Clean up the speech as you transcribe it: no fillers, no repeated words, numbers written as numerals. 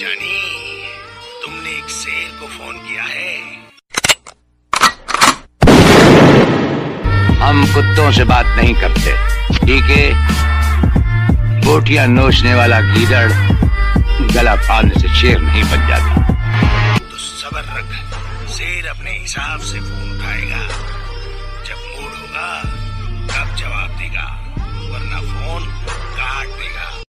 जानी, तुमने एक शेर को फोन किया है। हम कुत्तों से बात नहीं करते, ठीक है? बोटियां नोचने वाला गीदड़ गला फाड़ने से शेर नहीं बन जाता। तो सब्र रख, शेर अपने हिसाब से फोन उठाएगा। जब मूड होगा तब जवाब देगा, वरना फोन काट देगा।